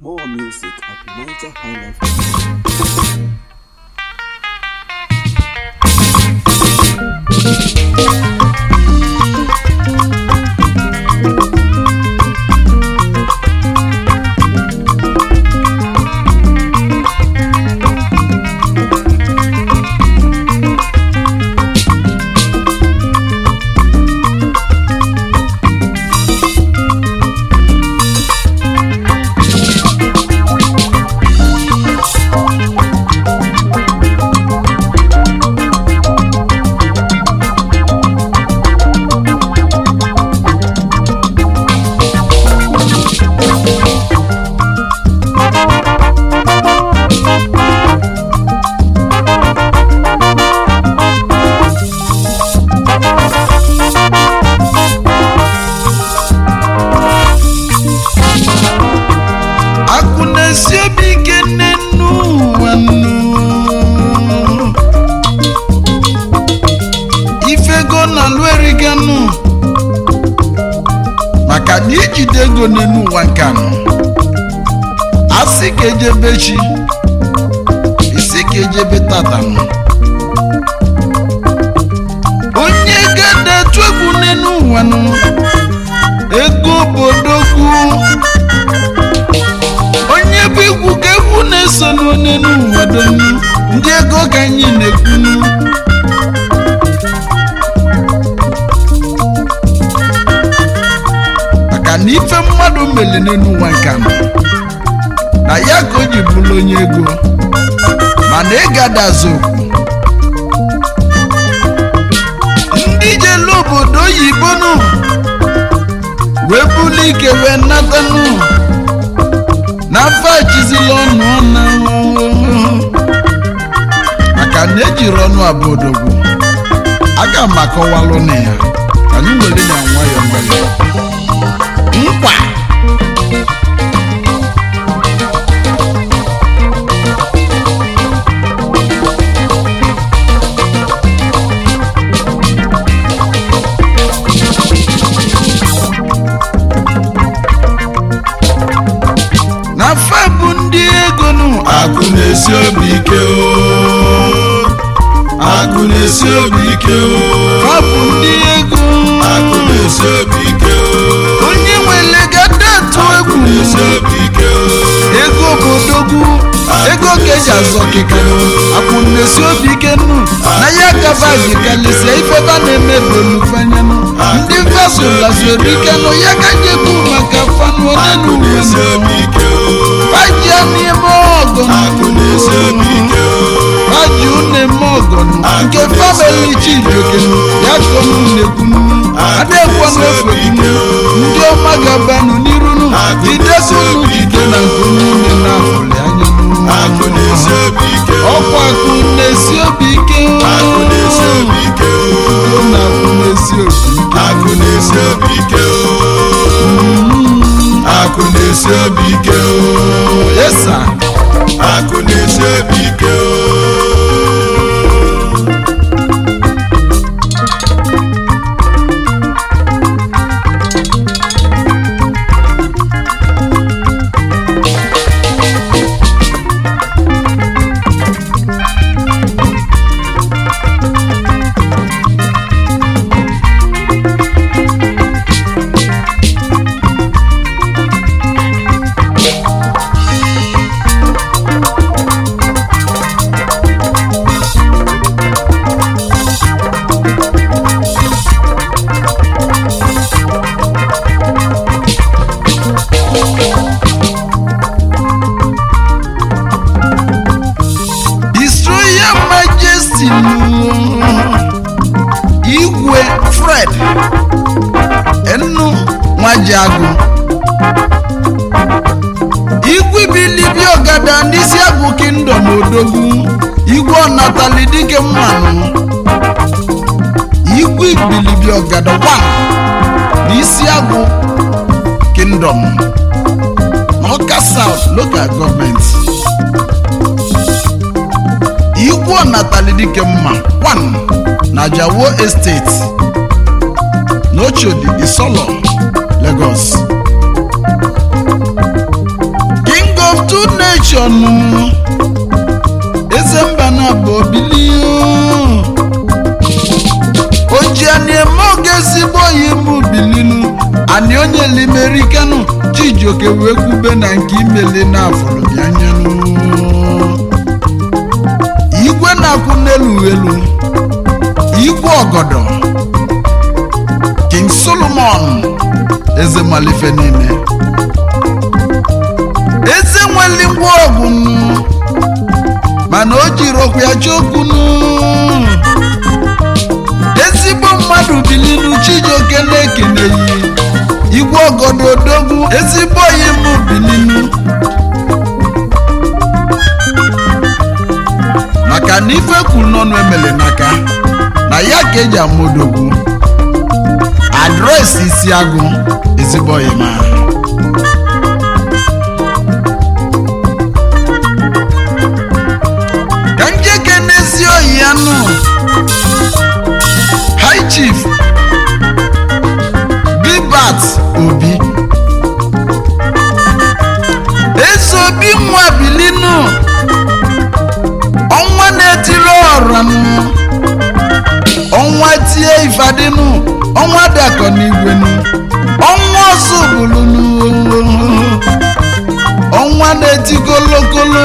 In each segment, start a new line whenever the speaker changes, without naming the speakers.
More music at Niger High Life. maka na ijide ego n'elu ụwa nke anọ asị ka ejebe chi isi ka ejebe tatanụ onye gada etu egwu n'elu ụwa nụ ego bodogwu onye bụ igwu ka egwu na-eso n'elu ụwa donu ndị ego ka anyị na-ekwunu na ife mmadụ mele n'elu ụwa nke a na ya ka o ji bụrụ onye ego mana ịgada azokwu ndị jelu obodo oyibo nụ wee bulu ike wee natanụ n'afọ ejizila ọnụ ọna maka na ejiri ọnụ abụọ odogwu aga m akọwalụ na ya anyị were ya nwayọ nwayọ nkwa n'afọ bụ ndị ego nụ
akụ na-esi obi ike o akụ na-esi obi ike o
ọ bụ ndị ego
akụ na-esi obi ike o
onye nwere gada atụ egwu
na-esi obi ike o
ego bodogwu ego ka eji azọ kịkara akwụ na-esi obi ike nụ na ya gaba gị kalịsịa ifeba na-eme bolufanyanụ ndị mfasụlasoro ike nụ ya ka njekwu maka fanụ onye
akụ na-esi obi ike o
pajia n'ime ọgọ
akụ na-esi obi ike o
paji une-eme ọgọ nke famili Chijioke ya kọnụ na-ekwunu adekwa n'ofe ndị ọma gabanụ n'irunu idesunu jide na nkunune na-afụli anya
akụ na-esi obi ike o
ọkwa akụ na-esi obi ike
akụ na-esi obi ike o
na akụ na-esi obi ike
akụ na-esi obi ike o akụ na-esi obi ike o
yesa
akụ na-esi obi ike o Igwe Fred enu nwajiagụ igwe bilibi ọgada n'isi agụ kingdom odogwu igwe ọnatali dike mmanụ igwe bilibi ọgada 1 n'isi agụ kingdom n'Awka South local government igwe ọnatali dike mma 1 na Jawo Estate n'Ochodi Isolo Lagos King otu nation eze mba na bụ bilio oji ani eme oge ezigbo oyi mụ bilinu ani onye limerikanu Chijioke wee kwube na nke imele na afọrọ bịa nyanụ igwe na-akwụ n'elu elu igwe ọgọdọ King Solomon eze malife niile eze nweli ngwa ọgwụ mana o jiri okwu ya chokwu ezigbo mmadụ bilinu Chijioke na-ekeneghị igwe ọgọdọ odogwu ezigbo oyi mụ bilinu maka na ife kwuru n'ọnụ emele n'aka na ya ka eji amodogwu adreesị isi agụ ezigbo oyi ma ka njeke n'ezi oyi ya nụ High Chief Bibat Obi eze obi nwa bilinu ọnwa na-etiri ọra ọnwa tie ifadinu ọnwa dakọ n'igwenu ọnwa ọzọ bụlunu ọnwa na-eti kolokolo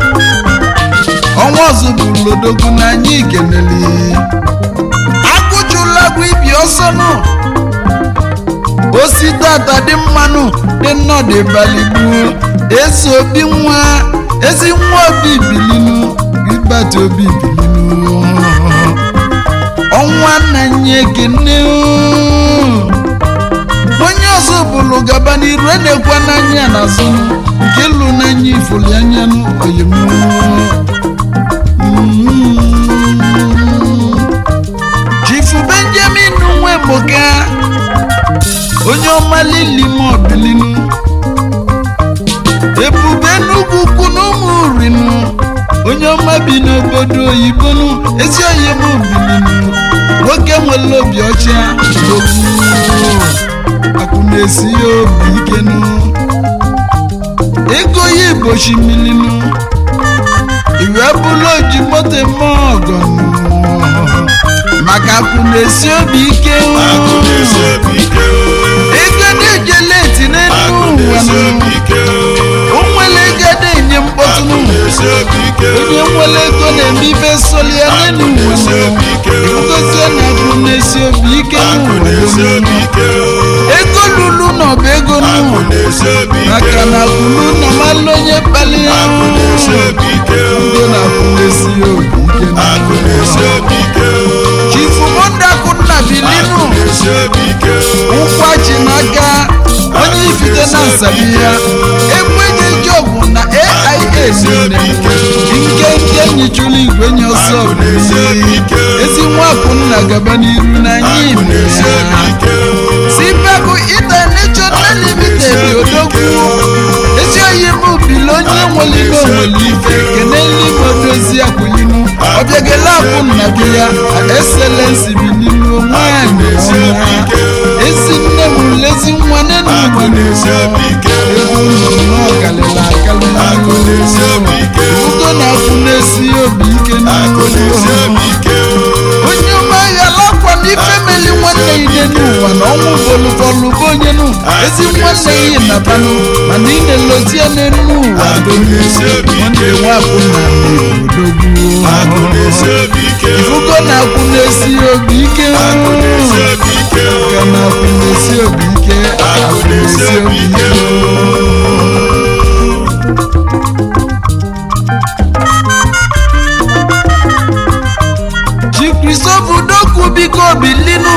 ọnwa ọzọ bụlodogwu n'anya ikeneli agụjụlagwu ibi ọsọnụ osi tata dị mmanụ dị nnọdụ baligbuo ezi obi nwa ezi nwa obi bilinu Bibat Obi bilinu ọnwa na-nye ekene onye ọzọ bụlụ gaba n'iru na-ekwe n'anya n'azụ nke lụ n'anya ifoli anya n'oyimu Chief Benjamin Nweboka onye ọma lilimo bilinu ebube n'ugwu ukwu n'ụmụ urinu onye ọma bi n'obodo oyibo ezi oyibo bilinu nwoke nwere obi ọcha akwụ na-esi obi ike ego ya igbochi milinu iwe bụla oji moto eme ọgọ maka akwụ na-esi obi ike ego na-eje leti n'elu ụwa o nwere ego na-enye mkpọtụ onye nwere ego na-eme ife soli ya n'elu ụwa na akwụ na-esi obi ike ego lulu n'ọba ego n'ụwa maka na akwụlu na malụ onye kpali ya ego na akwụ na-esi obi ike Chief Mondaku Nabilinu nkwachi n'aka onye ifite na nsabi ya ekwenye jobu na AIA niile nke nyichụlụ igwe nye ọsọ ezi nwakụ nna gaba n'iru n'anya ime ya Sipaku International Limited odogwu ezi oyi mụ bili onye nwelino nwere ife keneli modozi akwụlinu ọbịagela akwụ nna gị ya excellency bilinu nwanyị ọma ezi nne m lezi nwa nenu ọgalịla akalị ugo na akwụ na-esi obi ike onye ọma ya lakwa n'ife meli nwanne ide n'ụwa na ọnwụ bọlụbọlụ bụ onye nụ ezi nwanne ihe na banụ mana ị na-elozie n'elu ụwa nwanne nwapụ na ifugo na-akwụ na-esi obi ike ka na-akwụ na-esi obi ike akwụ na-esi obi ike Chief Christopher Udokwu biko bilinu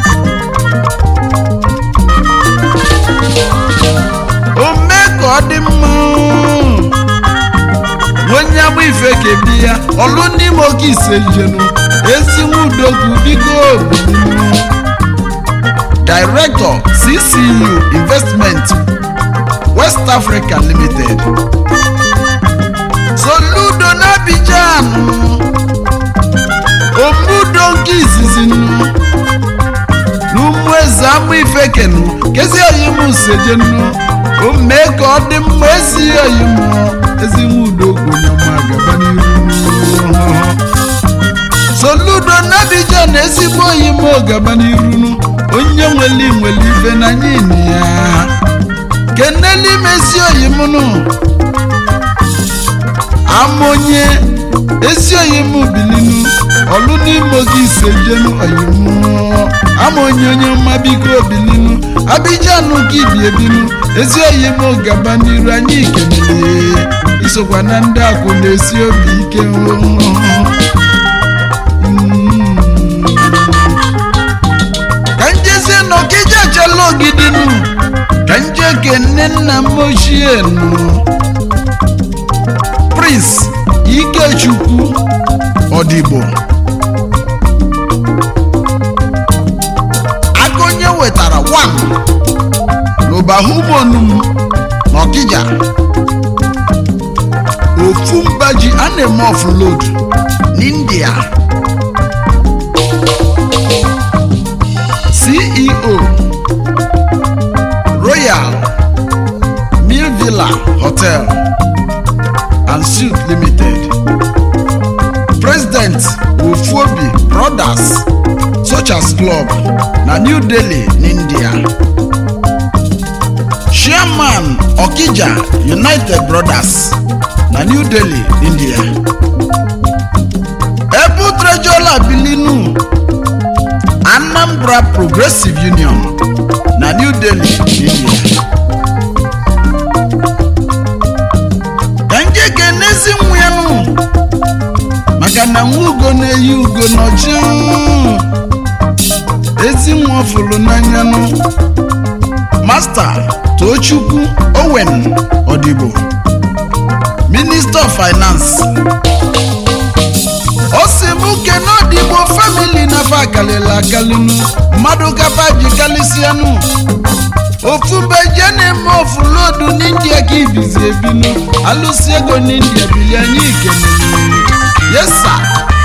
ome ka ọ dị mma onye agba ife kebi ya ọlụ n'ime oke ise jenu ezi Udokwu biko bilinu Director CCU Investment West Africa Limited Soludo na Abidjan omudo nke izizi n'ụmụ eze amụ ifekenu kezi oyimu sejenu ome ka ọ dị mma ezi oyimu
ezinwudogwu nyama gaba n'iru Soludo n'Abidjan ezigbo oyi m gaba n'iru onye nwere ife na nyini ya keneli mezi oyi m nụ amonye ezi oyi m bilinu ọlụ n'imo gị isejenu oyi m amonye onye mma biko bilinu Abidjan gị bi ebinu ezi oyi m gaba n'iru anyị kenele isokwa na ndị akwụ na-esi obi ike kanjezi n'Okija chala ogidinu kanje kenne nna m ochie nụ Prince Ikechukwu Odigbo agonye wetara 1 n'Obahumonu n'Okija ofu mbaji a na-eme offload n'India CEO Royal Mill Villa Hotel and Suite Limited President Ofuobi Brothers Sochas Club na New Delhi n'India Chairman Okija United Brothers na New Delhi India Ebu Trejola Bilinu Anambra Progressive Union na New Delhi India kanje kenezi nwenu maka na nwugo na-eyi ugo n'ọchị ezi nwa fụrụ n'anya nụ Master Tochukwu Owen Odigbo Minister of Finance Osimuke n'Odigbo family na fakalila kalinu mmadụ kapa jikalisianu ofubeje na-eme ofulodu n'India ka ibizi ebinu alụsi ego n'India bili anyị ikenelu yes sir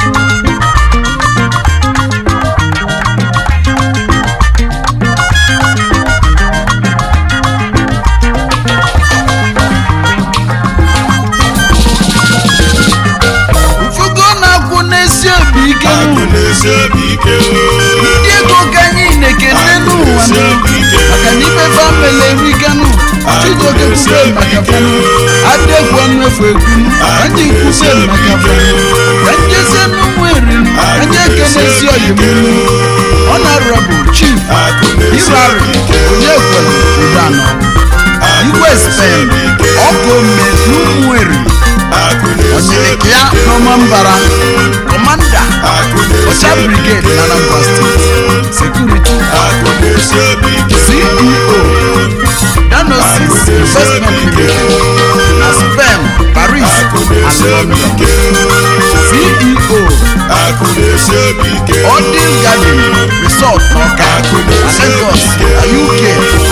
ndị ego ka anyị na-ekene n'ụwa maka na ife famili erikanu Chigoke kwube maka fanụ adegwu ọnụ efu ekwunu anyị kwube maka fanụ ka njezie n'ụmụ erinu anyị ekenezi oyimunu Honorable Chief Irari Onyekwelu Udano Igwe Spain ọkụ mme n'ụmụ erinu Onyelekia Nomambara Commander Ocha Brigade na Anambra State Security CEO Danosis Investment Limited na Spain, Paris and London CEO Odin Garden Resort Noka na Lagos na UK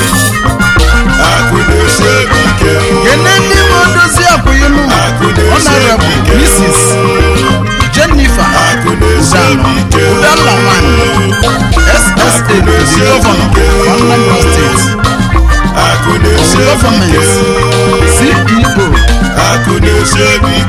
Kenedi Modozi Akuyinu Honorable Mrs. Jennifer Udalaman SSA the Governor of Anambra State Government CEO